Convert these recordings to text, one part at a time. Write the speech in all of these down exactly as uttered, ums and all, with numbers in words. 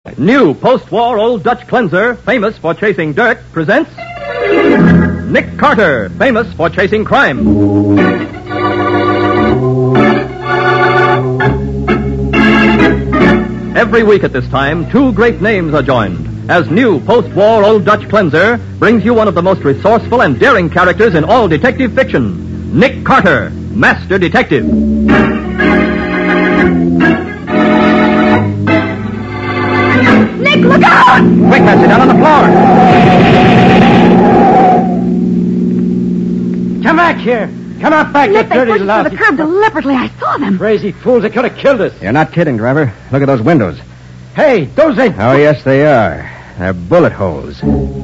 New post-war Old Dutch cleanser, famous for chasing dirt, presents Nick Carter, famous for chasing crime. Every week at this time, two great names are joined, as new post-war Old Dutch cleanser brings you one of the most resourceful and daring characters in all detective fiction, Nick Carter, Master Detective. Nick, look out! Quick, Patsy, down on the floor. Come back here. Come out back, Nick, you they dirty pushed us lout. to the curb deliberately. I saw them. Crazy fools, they could have killed us. You're not kidding, driver. Look at those windows. Hey, those ain't... Oh, yes, they are. They're bullet holes.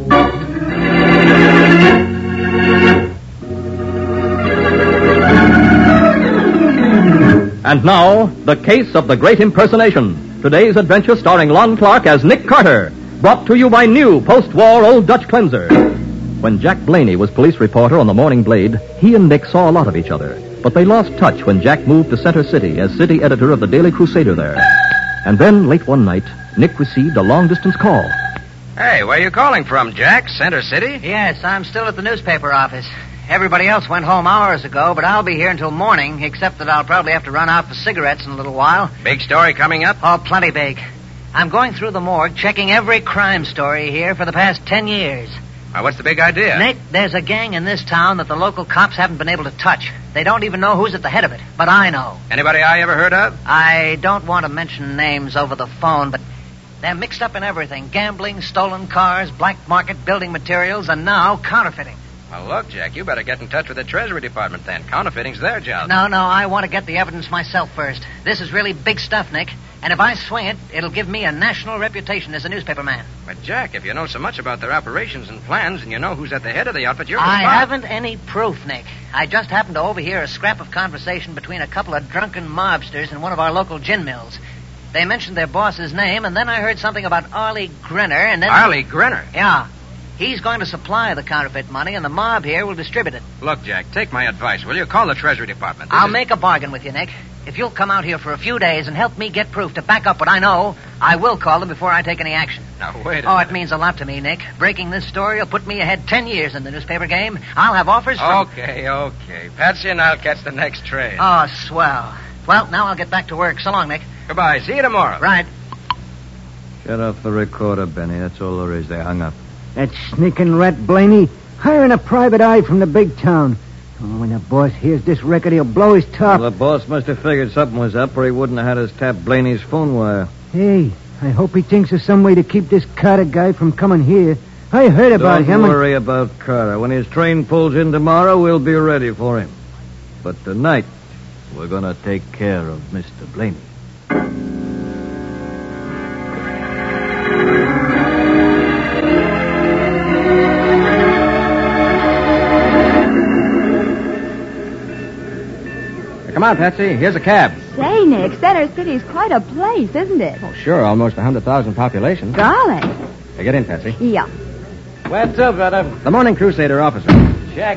And now, the case of the great impersonation. Today's adventure starring Lon Clark as Nick Carter, brought to you by new post-war Old Dutch cleanser. When Jack Blaney was police reporter on the Morning Blade, he and Nick saw a lot of each other. But they lost touch when Jack moved to Center City as city editor of the Daily Crusader there. And then, late one night, Nick received a long-distance call. Hey, where are you calling from, Jack? Center City? Yes, I'm still at the newspaper office. Everybody else went home hours ago, but I'll be here until morning, except that I'll probably have to run out for cigarettes in a little while. Big story coming up? Oh, plenty big. I'm going through the morgue, checking every crime story here for the past ten years. Well, what's the big idea? Nick, there's a gang in this town that the local cops haven't been able to touch. They don't even know who's at the head of it, but I know. Anybody I ever heard of? I don't want to mention names over the phone, but they're mixed up in everything. Gambling, stolen cars, black market building materials, and now counterfeiting. Well, look, Jack, you better get in touch with the Treasury Department then. Counterfeiting's their job. No, no, I want to get the evidence myself first. This is really big stuff, Nick. And if I swing it, it'll give me a national reputation as a newspaperman. But, Jack, if you know so much about their operations and plans and you know who's at the head of the outfit, you're I responsible. haven't any proof, Nick. I just happened to overhear a scrap of conversation between a couple of drunken mobsters in one of our local gin mills. They mentioned their boss's name, and then I heard something about Arlie Grinner, and then... Arlie Grinner? Yeah. He's going to supply the counterfeit money, and the mob here will distribute it. Look, Jack, take my advice, will you? Call the Treasury Department. This I'll is... make a bargain with you, Nick. If you'll come out here for a few days and help me get proof to back up what I know, I will call them before I take any action. Now, wait a Oh, minute. it means a lot to me, Nick. Breaking this story will put me ahead ten years in the newspaper game. I'll have offers from... Okay, okay. Patsy and I'll catch the next train. Oh, swell. Well, now I'll get back to work. So long, Nick. Goodbye. See you tomorrow. Right. Shut off the recorder, Benny. That's all there is. They hung up. That sneaking rat Blaney, hiring a private eye from the big town. Oh, when the boss hears this record, he'll blow his top. Well, the boss must have figured something was up, or he wouldn't have had us tap Blaney's phone wire. Hey, I hope he thinks of some way to keep this Carter guy from coming here. I heard about Don't him. Don't worry and... about Carter. When his train pulls in tomorrow, we'll be ready for him. But tonight, we're going to take care of Mister Blaney. Come on, Patsy. Here's a cab. Say, Nick, Center City's quite a place, isn't it? Oh, sure. Almost one hundred thousand population. Golly. Hey, get in, Patsy. Yeah. What's up, brother? The Morning Crusader officer. Jack.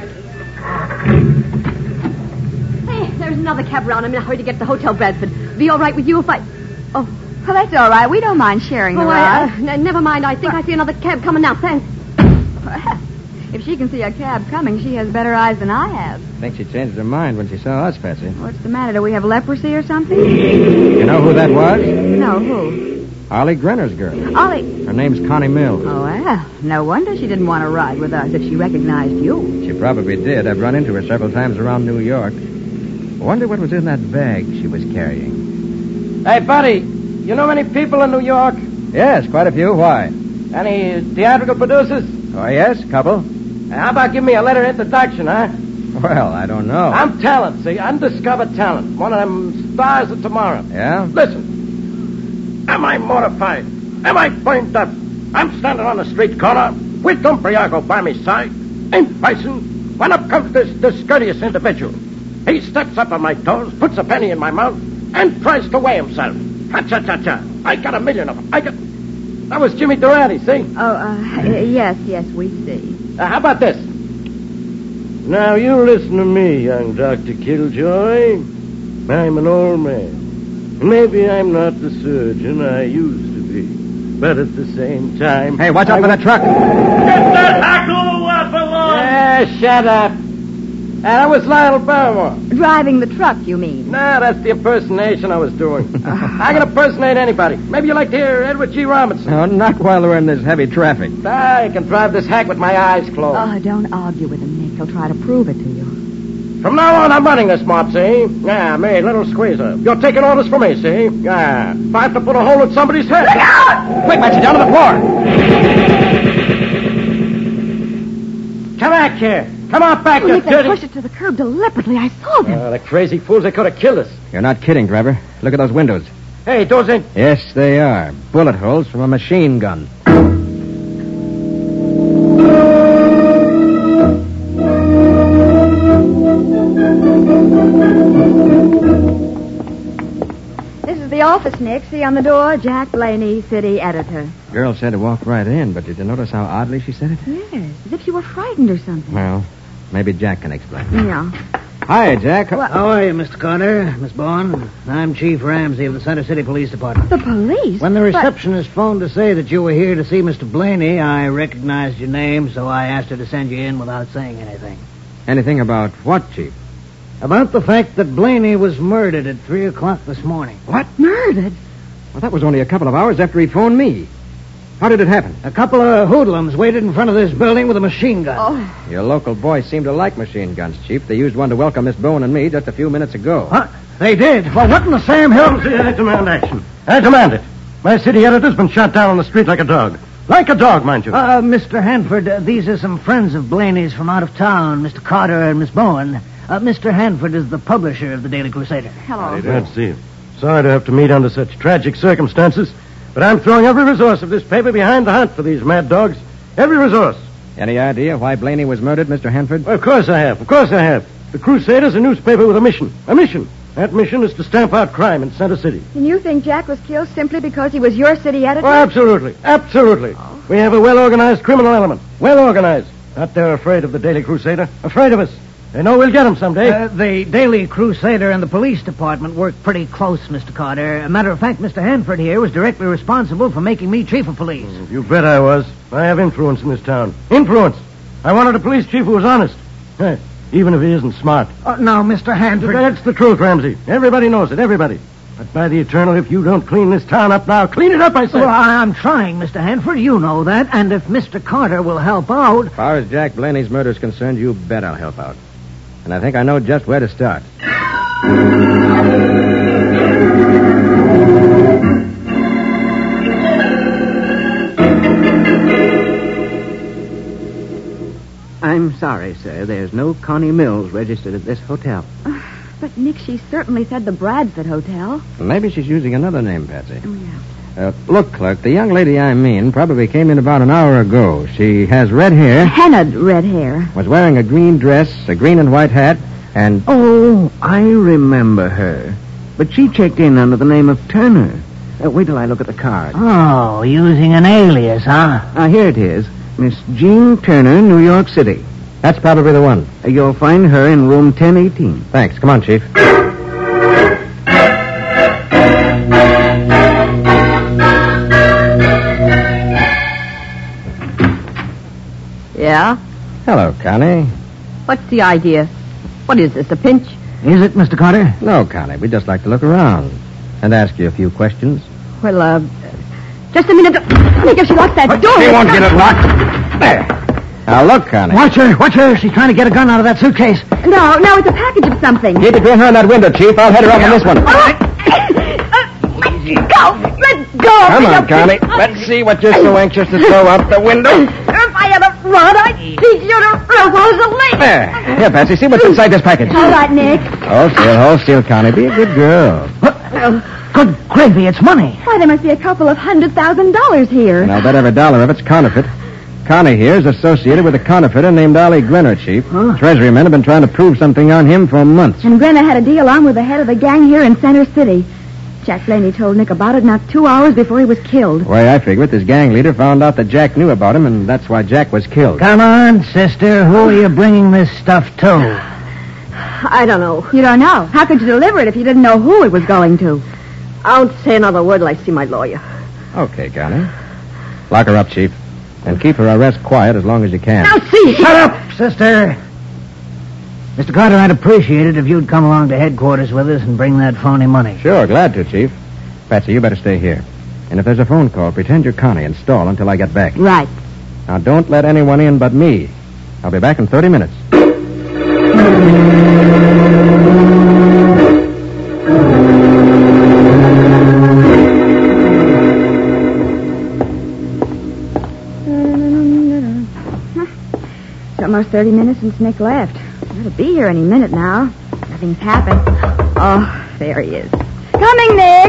Hey, there's another cab around. I'm in a hurry to get to the Hotel Bradford. Be all right with you if I... Oh, well, that's all right. We don't mind sharing the Oh, ride. I, uh, n- never mind. I think I see another cab coming now. Thanks. If she can see a cab coming, she has better eyes than I have. I think she changed her mind when she saw us, Patsy. What's the matter? Do we have leprosy or something? You know who that was? No, who? Arlie Grinner's girl. Ollie. Her name's Connie Mills. Oh, well, no wonder she didn't want to ride with us if she recognized you. She probably did. I've run into her several times around New York. I wonder what was in that bag she was carrying. Hey, buddy, you know many people in New York? Yes, quite a few. Why? Any theatrical producers? Oh, yes, couple. How about give me a letter introduction, huh? Well, I don't know. I'm talent, see, undiscovered talent. One of them stars of tomorrow. Yeah? Listen, am I mortified? Am I burned up? I'm standing on the street corner with Don Priago by my side, in person, when up comes this discourteous individual. He steps up on my toes, puts a penny in my mouth, and tries to weigh himself. Ha-cha-cha-cha. I got a million of them. I got... That was Jimmy Durante, see? Oh, uh, yes, yes, we see. Uh, how about this? Now, you listen to me, young Doctor Killjoy. I'm an old man. Maybe I'm not the surgeon I used to be. but at the same time... Hey, watch out I for that truck. Get that hackle off along! Yeah, shut up. Uh, that was Lionel Barrymore. Driving the truck, you mean? Nah, that's the impersonation I was doing. I can impersonate anybody. Maybe you like to hear Edward G. Robinson. No, not while we're in this heavy traffic. I can drive this hack with my eyes closed. Oh, don't argue with him, Nick. He'll try to prove it to you. From now on, I'm running this mob, see? Yeah, me, little squeezer. You're taking orders from me, see? Yeah. If I have to put a hole in somebody's head... Look out! Quick, Betsy, down to the floor. Come back here. Come on back, Oh, you Nick, they dirty... pushed it to the curb deliberately. I saw them. Oh, the crazy fools, they could have killed us. You're not kidding, driver. Look at those windows. Hey, those ain't... Yes, they are. Bullet holes from a machine gun. This is the office, Nick. See on the door, Jack Blaney, city editor. Girl said to walk right in, but did you notice how oddly she said it? Yes, as if you were frightened or something. Well, maybe Jack can explain. Yeah. Hi, Jack. Well- How are you, Mister Carter, Miss Bourne? I'm Chief Ramsey of the Center City Police Department. The police? When the But- receptionist phoned to say that you were here to see Mister Blaney, I recognized your name, so I asked her to send you in without saying anything. Anything about what, Chief? About the fact that Blaney was murdered at three o'clock this morning. What? Murdered? Well, that was only a couple of hours after he phoned me. How did it happen? A couple of hoodlums waited in front of this building with a machine gun. Oh, Your local boys seem to like machine guns, Chief. They used one to welcome Miss Bowen and me just a few minutes ago. Huh? They did? Well, what in the Sam Hill? I demand action. I demand it. My city editor's been shot down on the street like a dog. Like a dog, mind you. Uh, Mister Hanford, uh, these are some friends of Blaney's from out of town, Mister Carter and Miss Bowen. Uh, Mister Hanford is the publisher of the Daily Crusader. hello. Let's see. Sorry to have to meet under such tragic circumstances, but I'm throwing every resource of this paper behind the hunt for these mad dogs. Every resource. Any idea why Blaney was murdered, Mister Hanford? Well, of course I have. Of course I have. The Crusader's a newspaper with a mission. A mission. That mission is to stamp out crime in Center City. And you think Jack was killed simply because he was your city editor? Oh, absolutely. Absolutely. We have a well-organized criminal element. Well-organized. Not they're afraid of the Daily Crusader. Afraid of us. They know we'll get them someday. Uh, the Daily Crusader and the police department work pretty close, Mister Carter. A matter of fact, Mister Hanford here was directly responsible for making me chief of police. You bet I was. I have influence in this town. Influence. I wanted a police chief who was honest. Hey, even if he isn't smart. Uh, now, Mister Hanford... That's the truth, Ramsey. Everybody knows it. Everybody. But by the eternal, if you don't clean this town up now, clean it up, I said. Well, I- I'm trying, Mister Hanford. You know that. And if Mister Carter will help out... As far as Jack Blaney's murder is concerned, you bet I'll help out. And I think I know just where to start. I'm sorry, sir. There's no Connie Mills registered at this hotel. Uh, but, Nick, she certainly said the Bradford Hotel. Maybe she's using another name, Patsy. Oh, yeah. Uh, look, clerk, the young lady I mean probably came in about an hour ago. She has red hair, Hennaed red hair. was wearing a green dress, a green and white hat, and... Oh, I remember her. But she checked in under the name of Turner. Uh, wait till I look at the card. Oh, using an alias, huh? Ah, here it is. Miss Jean Turner, New York City. That's probably the one. Uh, you'll find her in room ten eighteen. Thanks. Come on, Chief. Yeah? Hello, Connie. What's the idea? What is this, a pinch? Is it, Mister Carter? No, Connie. We'd just like to look around and ask you a few questions. Well, uh, just a minute. Nick, if she locks that door... She won't get it locked. There. Now, look, Connie. Watch her, watch her. She's trying to get a gun out of that suitcase. No, no, it's a package of something. Keep between her and that window, Chief. I'll head her up on this one. Oh, uh, let go! Let go! Come on, Connie. Let's see what you're so anxious to throw out the window. If I had a rod, I'd teach you to repose a lake. There. Here, Patsy, see what's inside this package. All right, Nick. Hold still, hold still, Connie. Be a good girl. Good gravy, it's money. Why, there must be a couple of hundred thousand dollars here. And I'll bet every dollar of it's counterfeit. Connie here is associated with a counterfeiter named Ollie Grenner, Chief. Huh? Treasury men have been trying to prove something on him for months. And Grenna had a deal on with the head of the gang here in Center City. Jack Blaney told Nick about it not two hours before he was killed. The way I figure it, this gang leader found out that Jack knew about him, and that's why Jack was killed. Come on, sister. Who are you bringing this stuff to? I don't know. You don't know? How could you deliver it if you didn't know who it was going to? I won't say another word till I see my lawyer. Okay, Connie. Lock her up, Chief. And keep her arrest quiet as long as you can. Now, see. Shut up, sister. Mister Carter, I'd appreciate it if you'd come along to headquarters with us and bring that phony money. Sure, glad to, Chief. Patsy, you better stay here. And if there's a phone call, pretend you're Connie and stall until I get back. Right. Now, don't let anyone in but me. I'll be back in thirty minutes. It's almost thirty minutes since Nick left. He'll be here any minute now. Nothing's happened. Oh, there he is. Coming, Nick!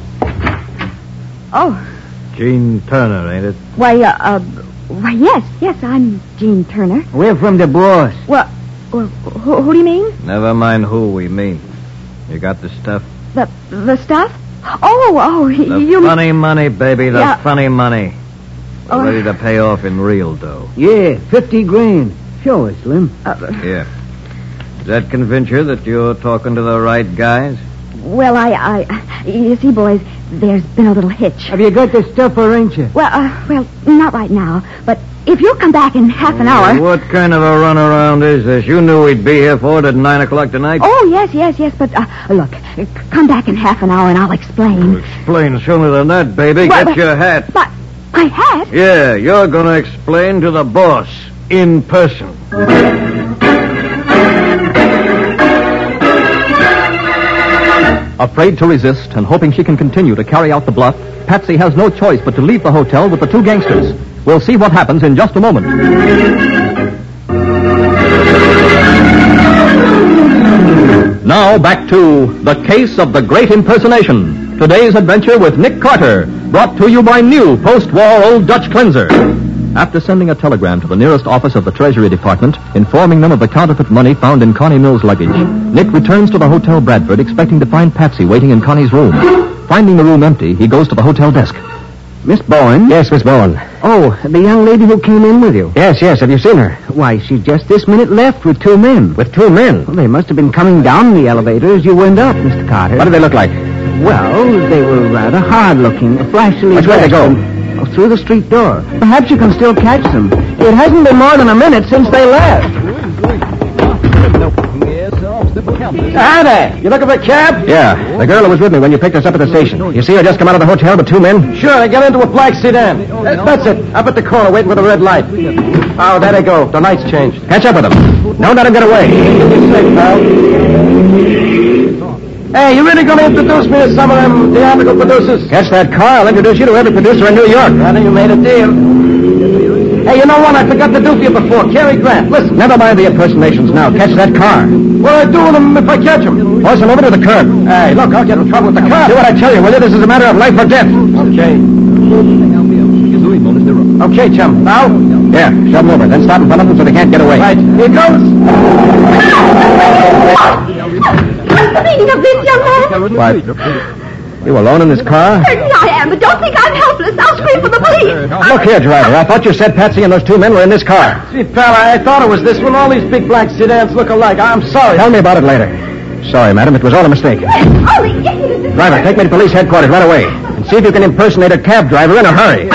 Oh. Gene Turner, ain't it? Why, uh, uh, why, yes, yes, I'm Jean Turner. We're from the boss. Well, well who, who do you mean? Never mind who we mean. You got the stuff? The, the stuff? Oh, oh, The you... funny money, baby, the Yeah. funny money. We're Oh. ready to pay off in real dough. Yeah, fifty grand. Show us, Slim. Uh, Here. Does that convince you that you're talking to the right guys? well, I, I, you see, boys, there's been a little hitch. Have you got the stuff or ain't you? Well, uh, well, not right now, but if you'll come back in half an hour... What kind of a runaround is this? You knew we'd be here for it at nine o'clock tonight? Oh, yes, yes, yes, but, uh, look, c- come back in half an hour and I'll explain. Explain sooner than that, baby. Well, Get but- your hat. But, my hat? Yeah, you're going to explain to the boss in person. Afraid to resist and hoping she can continue to carry out the bluff, Patsy has no choice but to leave the hotel with the two gangsters. We'll see what happens in just a moment. Now back to The Case of the Great Impersonation. Today's adventure with Nick Carter, brought to you by new post-war Old Dutch Cleanser. After sending a telegram to the nearest office of the Treasury Department, informing them of the counterfeit money found in Connie Mills' luggage, Nick returns to the Hotel Bradford, expecting to find Patsy waiting in Connie's room. Finding the room empty, he goes to the hotel desk. Miss Bowen? Yes, Miss Bowen. Oh, the young lady who came in with you. Yes, yes. Have you seen her? Why, she just this minute left with two men. With two men. Well, they must have been coming down the elevator as you went up, Mister Carter. What do they look like? Well, they were rather hard-looking, flashily Which way they dressed, go? and- oh, through the street door. Perhaps you can still catch them. It hasn't been more than a minute since they left. Hi there. You looking for a cab? Yeah, the girl who was with me when you picked us up at the station. You see her just come out of the hotel with two men? Sure, they got into a black sedan. That- That's it. Up at the corner waiting with a red light. Oh, there they go. The light's changed. Catch up with them. Don't let them get away. You're safe, pal. Hey, you really going to introduce me to some of them theatrical producers? Catch that car. I'll introduce you to every producer in New York. Rather, you made a deal. Hey, you know what? I forgot to do for you before. Cary Grant. Listen. Never mind the impersonations now. Catch that car. What'll I do with them if I catch them? Horse him over to the curb. Hey, look, I'll get in trouble with the car. Do what I tell you, will you? This is a matter of life or death. Okay. Okay, chum. Now? Yeah, shove them over. Then stop in front of them so they can't get away. Right. Here goes. What's the meaning of this, young man? What? You alone in this car? Certainly I am, but don't think I'm helpless. I'll scream for the police. Look here, driver. I thought you said Patsy and those two men were in this car. Gee, pal, I, I thought it was this one. All these big black sedans look alike. I'm sorry. Tell me about it later. Sorry, madam. It was all a mistake. Oh, the idiot. Driver, take me to police headquarters right away. And see if you can impersonate a cab driver in a hurry.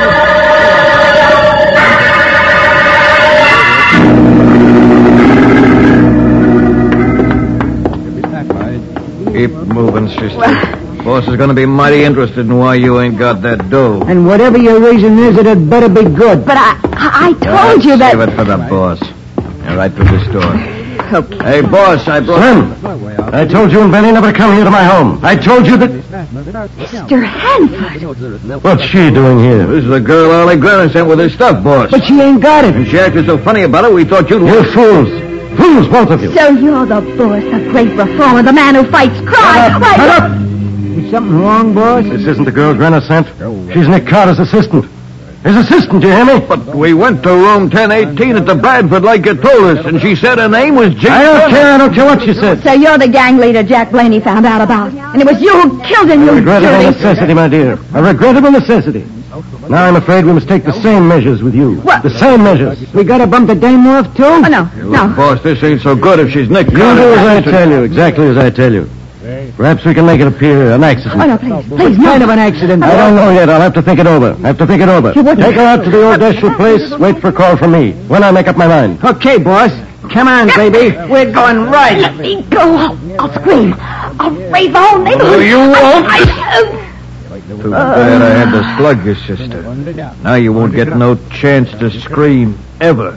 Keep moving, sister. Boss is going to be mighty interested in why you ain't got that dough. And whatever your reason is, it had better be good. But I, I, I told you that... Save it for the boss. Now, right through this door. Okay. Hey, boss, I brought... Slim, I told you and Benny never to come here to my home. I told you that... Mister Hanford. What's she doing here? This is the girl Arlie Grannon sent with her stuff, boss. But she ain't got it. And she acted so funny about it, we thought you'd... You fools. Fools, both of you. So you're the boss, the great reformer, the man who fights crime. Why, Shut up! Is something wrong, boss? This isn't the girl Granna sent. She's Nick Carter's assistant. His assistant, do you hear me? But we went to room ten eighteen at the Bradford like you told us, and she said her name was Jane. I don't care. I don't care what she said. So you're the gang leader Jack Blaney found out about. And it was you who killed him, you Regrettable dirty... necessity, my dear. A regrettable necessity. Now I'm afraid we must take the same measures with you. What? The same measures. We got to bump the dame off, too? Oh, no, Look, no. boss, this ain't so good if she's Nick You Carter. do as I tell you, exactly as I tell you. Perhaps we can make it appear an accident. Oh, no, please, please, What no. kind of an accident? I don't know yet. I'll have to think it over. I have to think it over. You wouldn't- Take her out to the old Deshru place. Wait for a call from me. When I make up my mind. Okay, boss. Come on, baby. We're going right. Let me go. I'll, I'll scream. I'll raise the whole neighborhood. No, you won't. I, Too bad I had to slug your sister. Now you won't get no chance to scream, ever.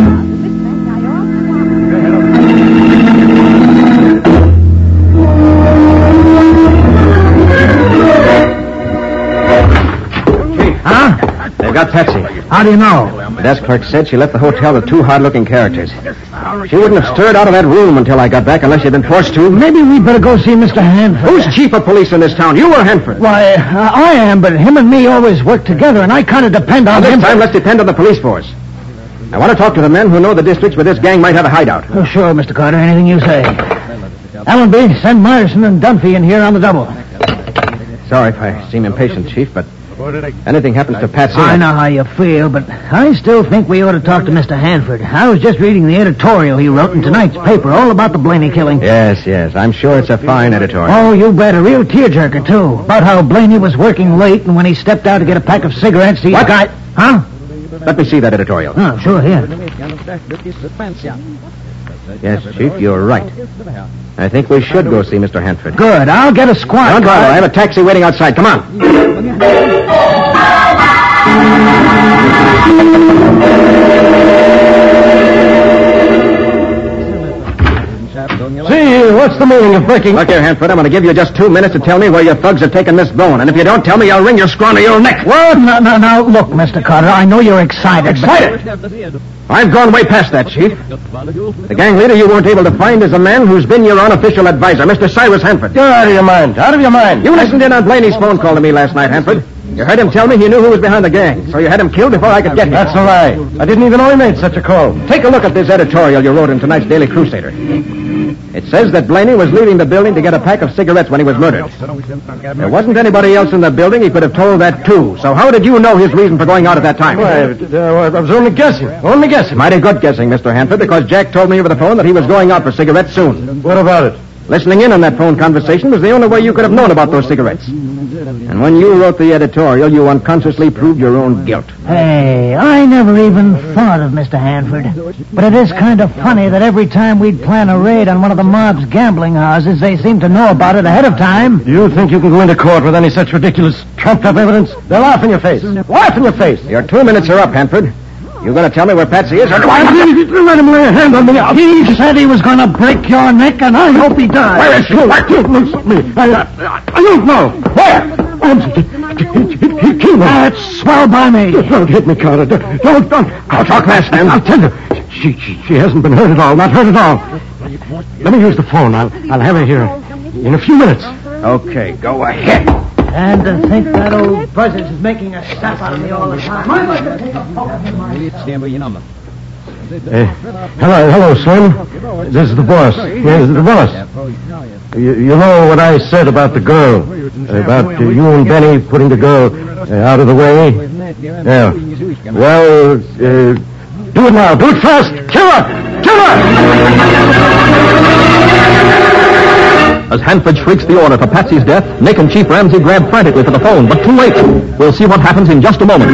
Huh? They've got Patsy. How do you know? The desk clerk said she left the hotel with two hard-looking characters. She wouldn't have stirred out of that room until I got back unless she'd been forced to. Maybe we'd better go see Mister Hanford. Who's chief of police in this town? You or Hanford? Why, uh, I am, but him and me always work together, and I kind of depend on Well, him. this time, let's depend on the police force. I want to talk to the men who know the districts where this gang might have a hideout. Oh, sure, Mister Carter. Anything you say. Allenby, send Myerson and Dunphy in here on the double. Sorry if I seem impatient, Chief, but anything happens to Patsy... I know how you feel, but I still think we ought to talk to Mister Hanford. I was just reading the editorial he wrote in tonight's paper, all about the Blaney killing. Yes, yes. I'm sure it's a fine editorial. Oh, you bet. A real tearjerker, too. About how Blaney was working late, and when he stepped out to get a pack of cigarettes, he What? got... Huh? Let me see that editorial. Oh, sure, here. Yes, Chief, you're right. I think we should go see Mister Hanford. Good. I'll get a squad. Don't drive. I have a taxi waiting outside. Come on. See, what's the meaning of breaking... Look here, Hanford. I'm going to give you just two minutes to tell me where your thugs have taken Miss Bone. And if you don't tell me, I'll wring your scrawny old neck. What? No, no, no. Look, Mister Carter, I know you're excited. Excited? But... I've gone way past that, Chief. The gang leader you weren't able to find is a man who's been your unofficial advisor, Mister Cyrus Hanford. You're out of your mind. Out of your mind. You listened in on Blaney's phone call to me last night, Hanford. You heard him tell me he knew who was behind the gang, so you had him killed before I could get him. That's a lie. I didn't even know he made such a call. Take a look at this editorial you wrote in tonight's Daily Crusader. It says that Blaney was leaving the building to get a pack of cigarettes when he was murdered. There wasn't anybody else in the building. He could have told that, too. So how did you know his reason for going out at that time? Why, uh, I was only guessing. Only guessing. Mighty good guessing, Mister Hanford, because Jack told me over the phone that he was going out for cigarettes soon. What about it? Listening in on that phone conversation was the only way you could have known about those cigarettes. And when you wrote the editorial, you unconsciously proved your own guilt. Hey, I never even thought of Mister Hanford. But it is kind of funny that every time we'd plan a raid on one of the mob's gambling houses, they seem to know about it ahead of time. You think you can go into court with any such ridiculous, trumped-up evidence? They'll laugh in your face. Laugh in your face. Your two minutes are up, Hanford. You going to tell me where Patsy is, or do I... Let him lay a hand on me. He said he was going to break your neck, and I hope he does. Where is she? Why can't listen me? I, I, I don't know. Where? He, he, he killed me. That's swell by me. Don't hit me, Carter. Don't, don't. don't. I'll talk fast, man. I'll tell you. She, she, she hasn't been hurt at all. Not hurt at all. Let me use the phone. I'll, I'll have her here in a few minutes. Okay, go ahead. And to think that old buzzard is making a sap out of me all the time. I must have taken a poke in my... Uh, hello, hello, Slim. This is the boss. Yes, the boss. You, you know what I said about the girl, about uh, you and Benny putting the girl uh, out of the way? Yeah. Well, uh, do it now. Do it fast. Kill her! Kill her! As Hanford shrieks the order for Patsy's death, Nick and Chief Ramsey grab frantically for the phone, but too late. We'll see what happens in just a moment.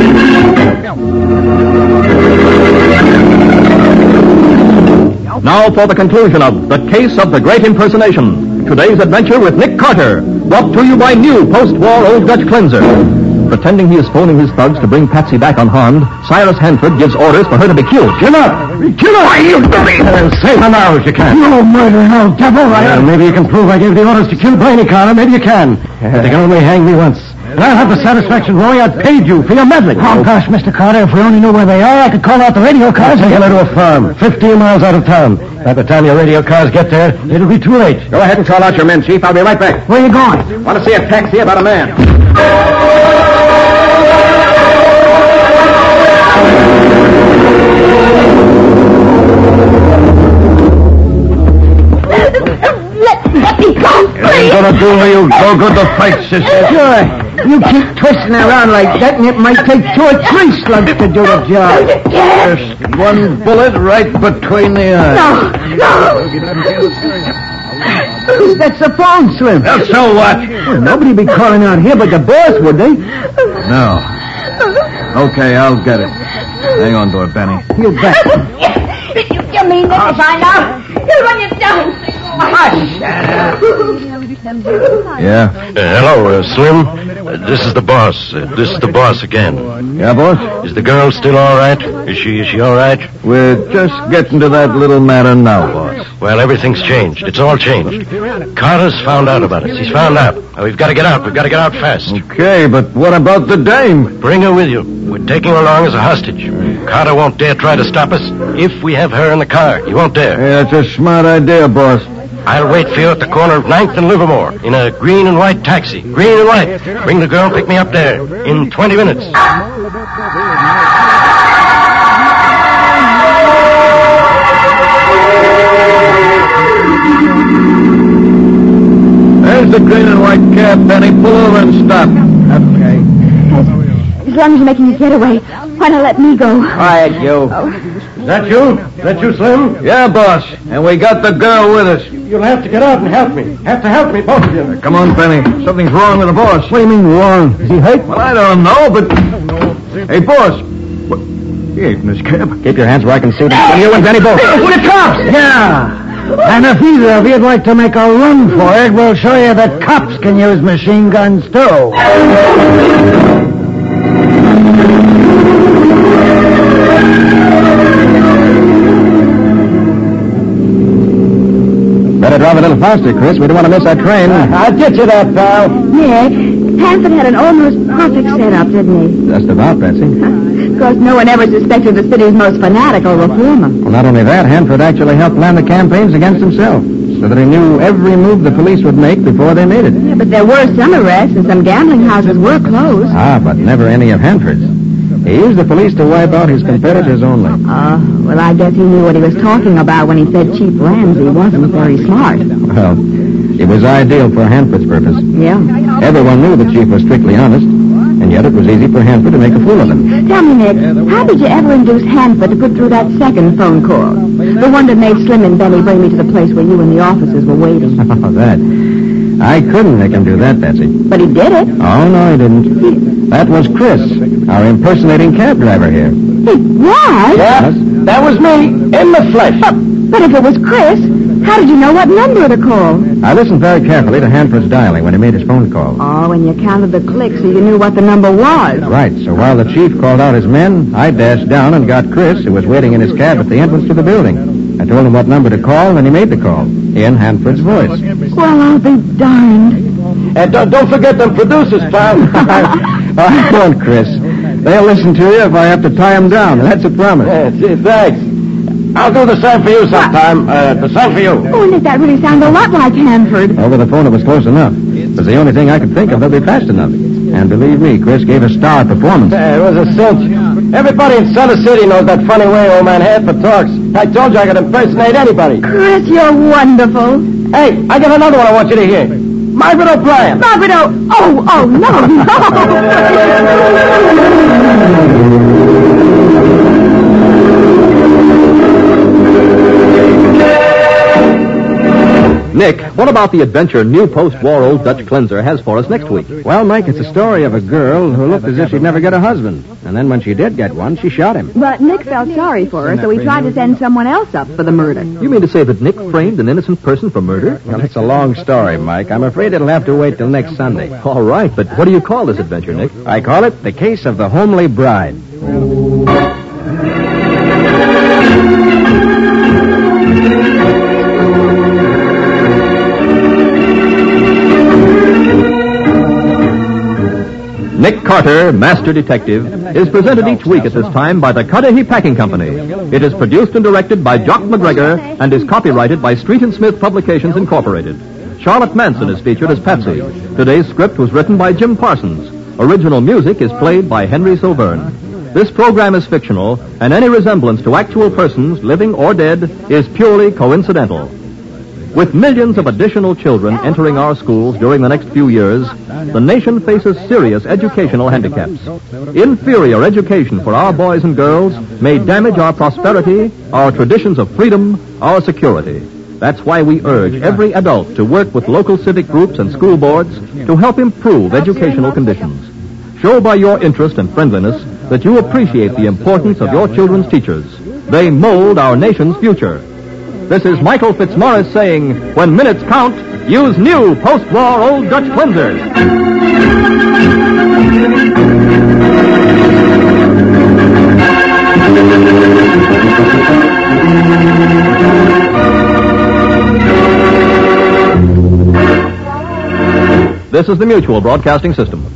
Now for the conclusion of The Case of the Great Impersonation. Today's adventure with Nick Carter, brought to you by new post-war Old Dutch Cleanser. Pretending he is phoning his thugs to bring Patsy back unharmed, Cyrus Hanford gives orders for her to be killed. Kill her! Kill her! Why, you dirty! Uh, save her now if you can. No murder, no devil. I... Uh, maybe you can prove I gave the orders to kill Blaney, Carter. Maybe you can. But they can only hang me once. And I'll have the satisfaction, Roy, I paid you for your meddling. Oh, gosh, Mister Carter, if we only knew where they are, I could call out the radio cars. Take her to a farm, fifteen miles out of town. By the time your radio cars get there, it'll be too late. Go ahead and call out your men, Chief. I'll be right back. Where are you going? Want to see a taxi about a man. Let, let me go, please. Gonna do you go good to fight, sister. Sure. You keep twisting around like that, and it might take two or three slugs to do the job. You can't. Just one bullet right between the eyes. No, no. That's the phone, Slim. Well, so what? Well, nobody be calling out here but the boss, would they? No. Okay, I'll get it. Hang on to it, Benny. You bet. You mean this if I know? You'll run you down. Yeah? Uh, hello, uh, Slim. Uh, this is the boss. Uh, this is the boss again. Yeah, boss? Is the girl still all right? Is she is she all right? We're just getting to that little matter now, boss. Well, everything's changed. It's all changed. Carter's found out about us. He's found out. Now, we've got to get out. We've got to get out fast. Okay, but what about the dame? Bring her with you. We're taking her along as a hostage. Carter won't dare try to stop us if we have her in the car. He won't dare. Yeah, that's a smart idea, boss. I'll wait for you at the corner of ninth and Livermore in a green and white taxi. Green and white. Bring the girl, pick me up there in twenty minutes. There's the green and white cab, Benny. Pull over and stop. Okay. As long as you're making your getaway, why not let me go? Quiet, you. Is that you? Is that you, Slim? Yeah, boss. And we got the girl with us. You'll have to get out and help me. Have to help me, both of you. Come on, Benny. Something's wrong with the boss. What do you mean wrong? Is he hurt? Well, I don't know, but... Hey, boss. What? He ain't in this cab. Keep your hands where I can see them. You and Benny both. The cops! Yeah. And if either of you'd like to make a run for it, we'll show you that cops can use machine guns, too. Better drive a little faster, Chris. We don't want to miss our train. I'll get you there, pal. Nick, Hanford had an almost perfect setup, didn't he? Just about, Betsy. Of course, no one ever suspected the city's most fanatical reformer. Well, not only that, Hanford actually helped plan the campaigns against himself, so that he knew every move the police would make before they made it. Yeah, but there were some arrests and some gambling houses were closed. Ah, but never any of Hanford's. He used the police to wipe out his competitors only. Oh, well, I guess he knew what he was talking about when he said Chief Ramsey wasn't very smart. Well, it was ideal for Hanford's purpose. Yeah. Everyone knew the chief was strictly honest, and yet it was easy for Hanford to make a fool of him. Tell me, Nick, how did you ever induce Hanford to put through that second phone call? The one that made Slim and Benny bring me to the place where you and the officers were waiting. Oh, that. I couldn't make him do that, Betsy. But he did it. Oh, no, he didn't. That was Chris, our impersonating cab driver here. He was? Yes? That was me, in the flesh. But, but if it was Chris, how did you know what number to call? I listened very carefully to Hanford's dialing when he made his phone call. Oh, and you counted the clicks so you knew what the number was. Right, so while the chief called out his men, I dashed down and got Chris, who was waiting in his cab at the entrance to the building. I told him what number to call, and he made the call, in Hanford's voice. Well, I'll be darned. And don't, don't forget them producers, pal. I won't, Chris. They'll listen to you if I have to tie them down. That's a promise. Yeah, gee, thanks. I'll do the same for you sometime. Uh, the same for you. Oh, Nick, that really sounded a lot like Hanford. Over the phone, it was close enough. It was the only thing I could think of that'd be fast enough. And believe me, Chris gave a star performance. Yeah, it was a cinch. Everybody in Center City knows that funny way old man Hanford talks. I told you I could impersonate anybody. Chris, you're wonderful. Hey, I got another one I want you to hear. Margaret O'Brien. Margaret O... Oh, oh, no, no. Nick, what about the adventure new post-war Old Dutch Cleanser has for us next week? Well, Mike, it's a story of a girl who looked as if she'd never get a husband. And then when she did get one, she shot him. But Nick felt sorry for her, so he tried to send someone else up for the murder. You mean to say that Nick framed an innocent person for murder? Well, it's a long story, Mike. I'm afraid it'll have to wait till next Sunday. All right, but what do you call this adventure, Nick? I call it The Case of the Homely Bride. Nick Carter, Master Detective, is presented each week at this time by the Cudahy Packing Company. It is produced and directed by Jock McGregor and is copyrighted by Street and Smith Publications, Incorporated. Charlotte Manson is featured as Patsy. Today's script was written by Jim Parsons. Original music is played by Henry Silverne. This program is fictional, and any resemblance to actual persons, living or dead, is purely coincidental. With millions of additional children entering our schools during the next few years, the nation faces serious educational handicaps. Inferior education for our boys and girls may damage our prosperity, our traditions of freedom, our security. That's why we urge every adult to work with local civic groups and school boards to help improve educational conditions. Show by your interest and friendliness that you appreciate the importance of your children's teachers. They mold our nation's future. This is Michael Fitzmaurice saying, when minutes count, use new post-war Old Dutch cleansers. This is the Mutual Broadcasting System.